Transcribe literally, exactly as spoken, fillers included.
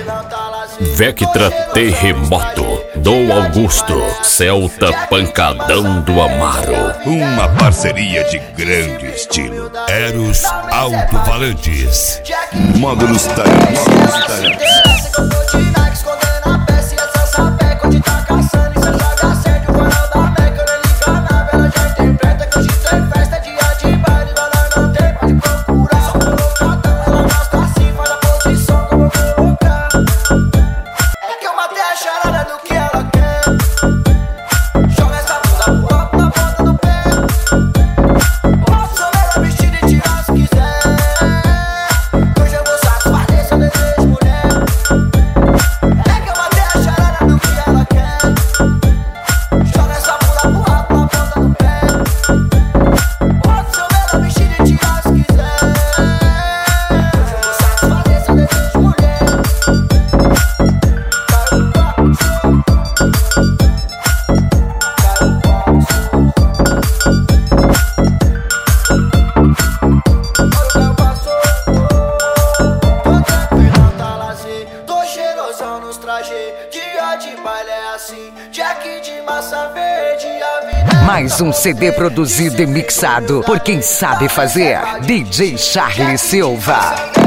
Vectra Terremoto, Dom Augusto, Celta Pancadão do Amaro. Uma parceria de grande estilo. Eros Alto-Falantes. Módulos Talentos. Módulos Talentos. Dia de baile é assim, Jack de massa verde, a mais um C D produzido e mixado por quem sabe fazer, D J Charlie Silva.